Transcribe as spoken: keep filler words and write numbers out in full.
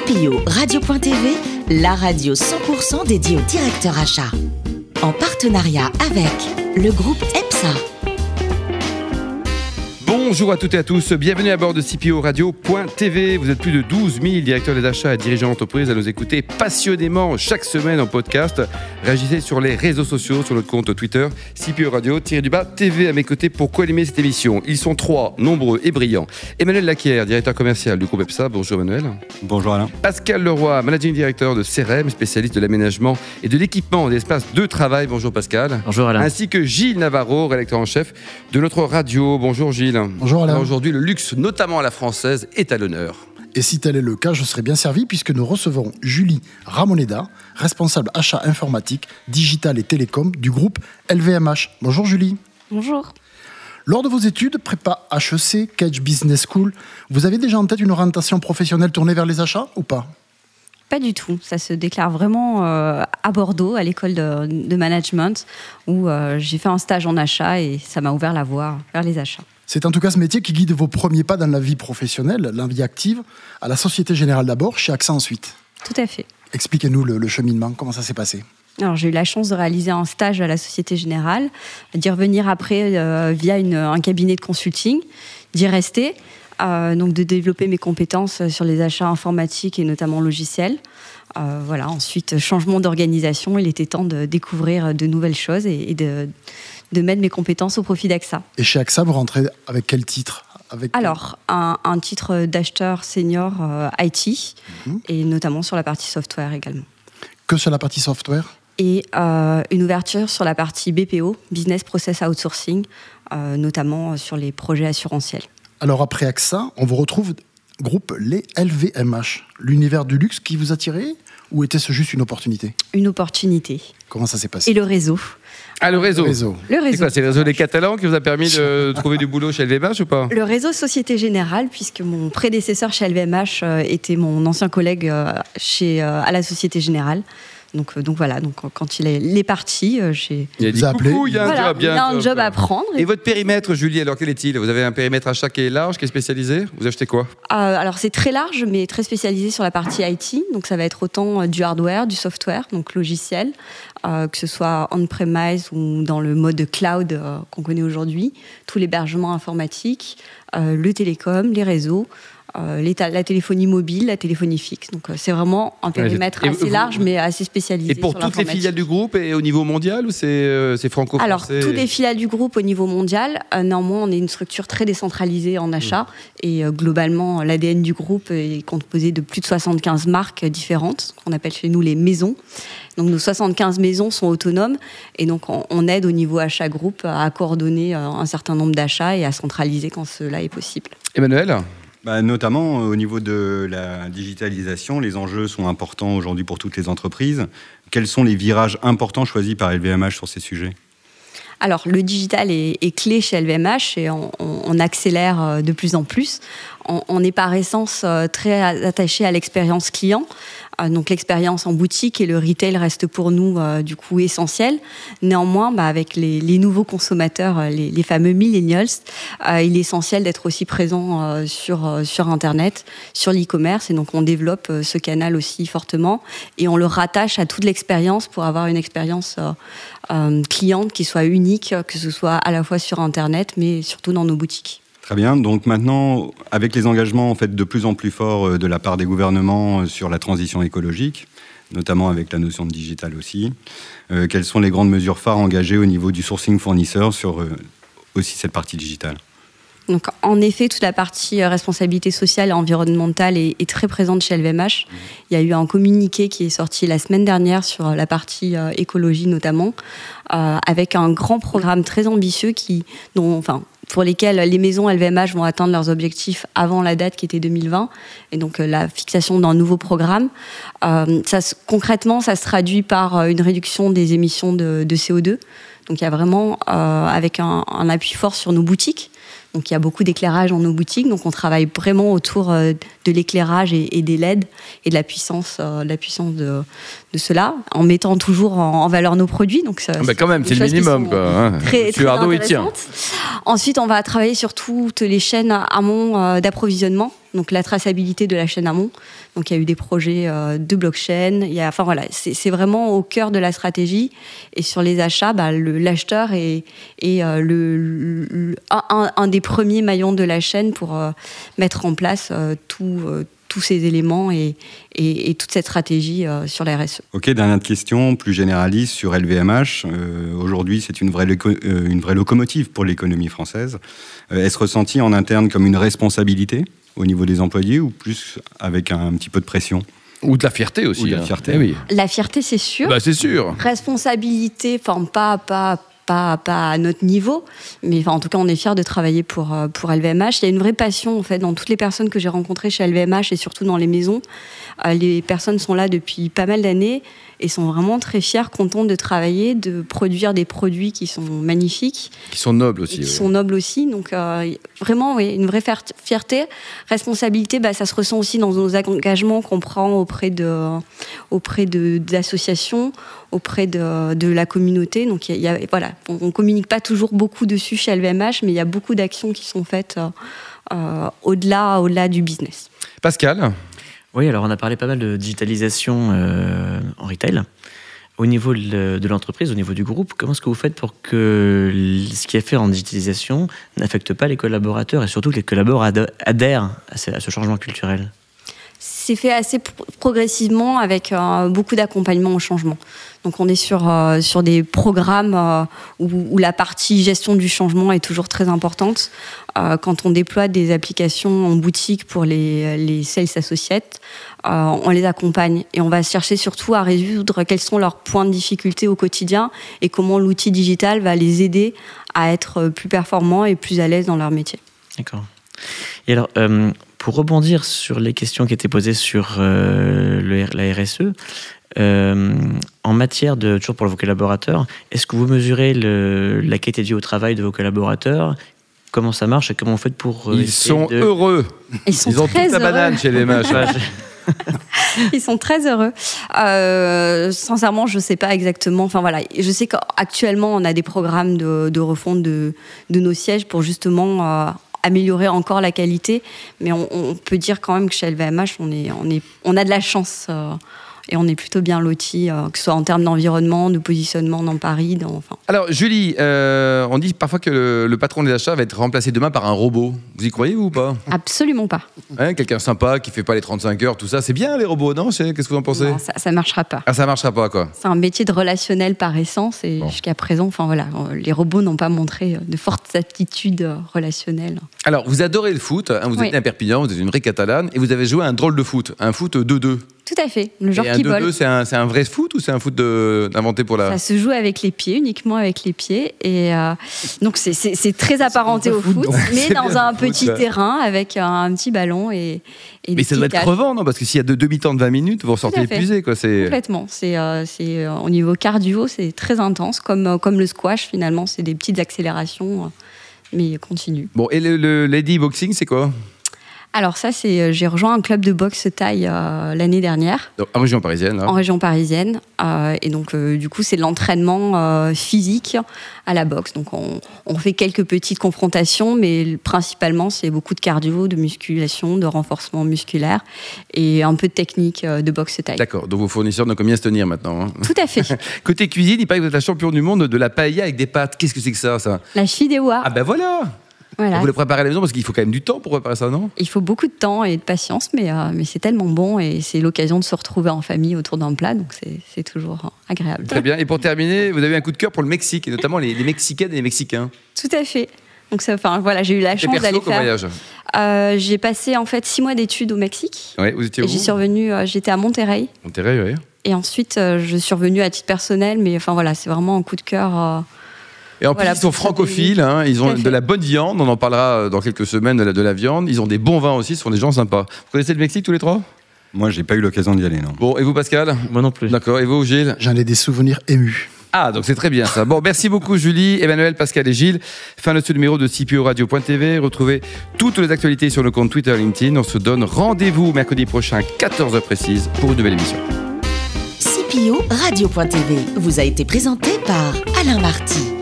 C P O Radio.tv, la radio cent pour cent dédiée au directeur achat. En partenariat avec le groupe EPSA. Bonjour à toutes et à tous, bienvenue à bord de C P O Radio.tv. Vous êtes plus de douze mille directeurs des achats et dirigeants d'entreprise à nous écouter passionnément chaque semaine en podcast. Réagissez sur les réseaux sociaux, sur notre compte Twitter, C P O Radio-du-bas T V à mes côtés pour co-animer cette émission. Ils sont trois, nombreux et brillants. Emmanuel Lacquière, directeur commercial du groupe EPSA. Bonjour Emmanuel. Bonjour Alain. Pascal Leroy, managing director de C R M, spécialiste de l'aménagement et de l'équipement des espaces de travail. Bonjour Pascal. Bonjour Alain. Ainsi que Gilles Navarro, rédacteur en chef de notre radio. Bonjour Gilles. Bonjour Alain. Alors aujourd'hui, le luxe, notamment à la française, est à l'honneur. Et si tel est le cas, je serai bien servi puisque nous recevons Julie Ramoneda, responsable achat informatique, digital et télécom du groupe L V M H. Bonjour Julie. Bonjour. Lors de vos études, prépa H E C, Cage Business School, vous avez déjà en tête une orientation professionnelle tournée vers les achats ou pas ? Pas du tout. Ça se déclare vraiment euh, à Bordeaux, à l'école de, de management, où euh, j'ai fait un stage en achat et ça m'a ouvert la voie vers les achats. C'est en tout cas ce métier qui guide vos premiers pas dans la vie professionnelle, la vie active, à la Société Générale d'abord, chez AXA ensuite. Tout à fait. Expliquez-nous le, le cheminement, comment ça s'est passé ? Alors, j'ai eu la chance de réaliser un stage à la Société Générale, d'y revenir après euh, via une, un cabinet de consulting, d'y rester, euh, donc de développer mes compétences sur les achats informatiques et notamment logiciels. Euh, voilà. Ensuite, changement d'organisation, il était temps de découvrir de nouvelles choses et, et de, de mettre mes compétences au profit d'AXA. Et chez AXA, vous rentrez avec quel titre ? Avec... Alors, un, un titre d'acheteur senior euh, I T, mmh. et notamment sur la partie software également. Que sur la partie software ? Et euh, une ouverture sur la partie B P O, Business Process Outsourcing, euh, notamment sur les projets assurantiels. Alors après AXA, on vous retrouve groupe les L V M H. L'univers du luxe qui vous attirait ou était-ce juste une opportunité ? Une opportunité. Comment ça s'est passé ? Et le réseau. Ah, le réseau. Le réseau. Le réseau. C'est quoi ? C'est le réseau des Catalans qui vous a permis de trouver du boulot chez L V M H ou pas ? Le réseau Société Générale, puisque mon prédécesseur chez L V M H euh, était mon ancien collègue euh, chez, euh, à la Société Générale. Donc, euh, donc voilà, donc, quand il est, il est parti, euh, j'ai... Il a dit coucou, il y a un voilà, job, bien il y a un job à prendre. Et votre périmètre, Julie, alors quel est-il ? Vous avez un périmètre achat qui est large, qui est spécialisé ? Vous achetez quoi ? euh, Alors c'est très large, mais très spécialisé sur la partie I T. Donc ça va être autant euh, du hardware, du software, donc logiciel, euh, que ce soit on-premise ou dans le mode cloud euh, qu'on connaît aujourd'hui, tout l'hébergement informatique, euh, le télécom, les réseaux. Euh, la téléphonie mobile, la téléphonie fixe. Donc euh, c'est vraiment un périmètre ouais, assez vous, large, mais assez spécialisé. Et pour sur toutes les filiales du groupe et au niveau mondial ou c'est, euh, c'est franco-français ? Alors, toutes les filiales du groupe au niveau mondial, euh, néanmoins, on est une structure très décentralisée en achat. Mmh. Et euh, globalement, l'A D N du groupe est composé de plus de soixante-quinze marques différentes, qu'on appelle chez nous les maisons. Donc nos soixante-quinze maisons sont autonomes et donc on, on aide au niveau achat groupe à coordonner euh, un certain nombre d'achats et à centraliser quand cela est possible. Emmanuel ? Bah, notamment au niveau de la digitalisation, les enjeux sont importants aujourd'hui pour toutes les entreprises. Quels sont les virages importants choisis par L V M H sur ces sujets ? Alors, le digital est, est clé chez L V M H et on, on, on accélère de plus en plus. On, on est par essence très attaché à l'expérience client. Donc l'expérience en boutique et le retail reste pour nous euh, du coup essentiel. Néanmoins, bah, avec les, les nouveaux consommateurs, les, les fameux millennials, euh, il est essentiel d'être aussi présent euh, sur, euh, sur Internet, sur l'e-commerce. Et donc on développe euh, ce canal aussi fortement et on le rattache à toute l'expérience pour avoir une expérience euh, euh, cliente qui soit unique, que ce soit à la fois sur Internet mais surtout dans nos boutiques. Très bien. Donc maintenant, avec les engagements en fait, de plus en plus forts de la part des gouvernements sur la transition écologique, notamment avec la notion de digital aussi, euh, quelles sont les grandes mesures phares engagées au niveau du sourcing fournisseur sur euh, aussi cette partie digitale ? Donc, en effet, toute la partie responsabilité sociale et environnementale est, est très présente chez L V M H. Mmh. Il y a eu un communiqué qui est sorti la semaine dernière sur la partie euh, écologie notamment, euh, avec un grand programme très ambitieux qui, dont, enfin, pour lesquels les maisons L V M H vont atteindre leurs objectifs avant la date qui était deux mille vingt, et donc euh, la fixation d'un nouveau programme. Euh, ça, concrètement, ça se traduit par une réduction des émissions de, de C O deux. Donc il y a vraiment, euh, avec un, un appui fort sur nos boutiques. Donc il y a beaucoup d'éclairage dans nos boutiques, donc on travaille vraiment autour euh, de l'éclairage et, et des L E D et de la puissance, euh, de, la puissance de, de cela, en mettant toujours en, en valeur nos produits. Donc ça, ah bah quand même, c'est le minimum, quoi. Hein. Très, très Ardo, il tient. Ensuite, on va travailler sur toutes les chaînes amont euh, d'approvisionnement. donc la traçabilité de la chaîne amont. Donc il y a eu des projets euh, de blockchain. Il y a, enfin voilà, c'est, c'est vraiment au cœur de la stratégie. Et sur les achats, bah, le, l'acheteur est, est euh, le, le, un, un des premiers maillons de la chaîne pour euh, mettre en place euh, tout. Euh, tous ces éléments et, et, et toute cette stratégie euh, sur la R S E. Ok, dernière question, plus généraliste sur L V M H. Euh, aujourd'hui, c'est une vraie, loco- euh, une vraie locomotive pour l'économie française. Euh, est-ce ressenti en interne comme une responsabilité au niveau des employés ou plus avec un, un petit peu de pression ? Ou de la fierté aussi. Ou de la hein. fierté. Eh oui. La fierté, c'est sûr. Bah, c'est sûr. Responsabilité, enfin pas... pas Pas, pas à notre niveau, mais enfin, en tout cas, on est fiers de travailler pour, pour L V M H. Il y a une vraie passion, en fait, dans toutes les personnes que j'ai rencontrées chez L V M H et surtout dans les maisons. Euh, les personnes sont là depuis pas mal d'années et sont vraiment très fiers, contents de travailler, de produire des produits qui sont magnifiques. Qui sont nobles aussi. Et qui ouais. sont nobles aussi. Donc, euh, vraiment, oui, une vraie fierté. Responsabilité, bah, ça se ressent aussi dans nos engagements qu'on prend auprès, de, auprès de, d'associations, auprès de, de la communauté. Donc, il y a, voilà, on ne communique pas toujours beaucoup dessus chez L V M H, mais il y a beaucoup d'actions qui sont faites euh, euh, au-delà, au-delà du business. Pascal ? Oui, alors on a parlé pas mal de digitalisation euh, en retail. Au niveau de, de l'entreprise, au niveau du groupe, comment est-ce que vous faites pour que ce qui est fait en digitalisation n'affecte pas les collaborateurs et surtout que les collaborateurs adhèrent à ce, à ce changement culturel ? C'est fait assez pro- progressivement avec euh, beaucoup d'accompagnement au changement. Donc on est sur, euh, sur des programmes euh, où, où la partie gestion du changement est toujours très importante. Euh, quand on déploie des applications en boutique pour les, les sales associates, euh, on les accompagne et on va chercher surtout à résoudre quels sont leurs points de difficulté au quotidien et comment l'outil digital va les aider à être plus performants et plus à l'aise dans leur métier. D'accord. Et alors, euh, pour rebondir sur les questions qui étaient posées sur euh, le, la R S E, euh, en matière de, toujours pour vos collaborateurs, est-ce que vous mesurez le, la qualité de vie au travail de vos collaborateurs ? Comment ça marche et comment vous faites pour... Euh, Ils sont de... heureux. Ils sont Ils ont très toute la heureux. banane chez les M H. Ils sont très heureux. Euh, sincèrement, je ne sais pas exactement. Enfin voilà, je sais qu'actuellement, on a des programmes de, de refonte de, de nos sièges pour justement euh, améliorer encore la qualité. Mais on, on peut dire quand même que chez L V M H, on, est, on, est, on a de la chance euh, et on est plutôt bien lotis, euh, que ce soit en termes d'environnement, de positionnement dans Paris. Dans, enfin. Alors, Julie, euh, on dit parfois que le, le patron des achats va être remplacé demain par un robot. Vous y croyez, vous, ou pas ? Absolument pas. Hein, quelqu'un sympa qui fait pas les trente-cinq heures, tout ça. C'est bien, les robots, non ? Qu'est-ce que vous en pensez ? Non, ça ne marchera pas. Ah, ça marchera pas, quoi. C'est un métier de relationnel par essence et Bon. jusqu'à présent, enfin voilà, les robots n'ont pas montré de fortes aptitudes relationnelles. Alors, vous adorez le foot, hein, vous Oui. êtes né à Perpignan, vous êtes une vraie Catalane, et vous avez joué à un drôle de foot, un foot deux deux. Tout à fait, le genre Et un qui deux vole. deux, c'est un, c'est un vrai foot ou c'est un foot de, inventé pour la... Ça se joue avec les pieds, uniquement avec les pieds. Et euh, donc, c'est, c'est, c'est très apparenté au foot, mais C'est dans bien un le foot, petit ça. terrain avec un, un petit ballon et, et des Mais ça doit être petits crevant, non ? Parce que s'il y a deux demi-temps de vingt minutes, vous ressortez Tout à fait. épuisé, quoi. C'est... Complètement. C'est, euh, c'est, euh, au niveau cardio, c'est très intense, comme, euh, comme le squash, finalement. C'est des petites accélérations, euh, mais continue. Bon, et le, le lady boxing, c'est quoi ? Alors ça, c'est, euh, j'ai rejoint un club de boxe thaï euh, l'année dernière. Donc, en région parisienne, là. En région parisienne. Euh, et donc, euh, du coup, c'est de l'entraînement euh, physique à la boxe. Donc, on, on fait quelques petites confrontations, mais principalement, c'est beaucoup de cardio, de musculation, de renforcement musculaire et un peu de technique euh, de boxe thaï. D'accord, donc vos fournisseurs n'ont combien à se tenir maintenant, hein. Tout à fait. Côté cuisine, il paraît que vous êtes la championne du monde de la paella avec des pâtes. Qu'est-ce que c'est que ça, ça ? La fideuà. Ah ben voilà, Voilà. Vous le préparez à la maison parce qu'il faut quand même du temps pour préparer ça, non ? Il faut beaucoup de temps et de patience, mais, euh, mais c'est tellement bon et c'est l'occasion de se retrouver en famille autour d'un plat, donc c'est, c'est toujours euh, agréable. Très bien. Et pour terminer, vous avez un coup de cœur pour le Mexique, et notamment les, les Mexicaines et les Mexicains. Tout à fait. Donc ça, enfin voilà, j'ai eu la Et chance perso, d'aller comme faire. voyage. Euh, j'ai passé en fait six mois d'études au Mexique. Ouais, vous étiez où ? Et j'y suis revenue, euh, j'étais à Monterrey. Monterrey, oui. Et ensuite, euh, je suis revenue à titre personnel, mais enfin voilà, c'est vraiment un coup de cœur. euh, Et en Voilà, plus, ils sont pour se francophiles, hein, ils Tout ont à de fait. la bonne viande, on en parlera dans quelques semaines de la, de la viande. Ils ont des bons vins aussi, ce sont des gens sympas. Vous connaissez le Mexique tous les trois ? Moi, j'ai pas eu l'occasion d'y aller, non. Bon, et vous Pascal ? Moi non plus. D'accord, et vous Gilles ? J'en ai des souvenirs émus. Ah, donc c'est très bien ça. Bon, merci beaucoup Julie, Emmanuel, Pascal et Gilles. Fin de ce numéro de C P O radio point T V. Retrouvez toutes les actualités sur nos comptes Twitter et LinkedIn. On se donne rendez-vous mercredi prochain, quatorze heures précises, pour une nouvelle émission. C P O radio point T V vous a été présenté par Alain Marty.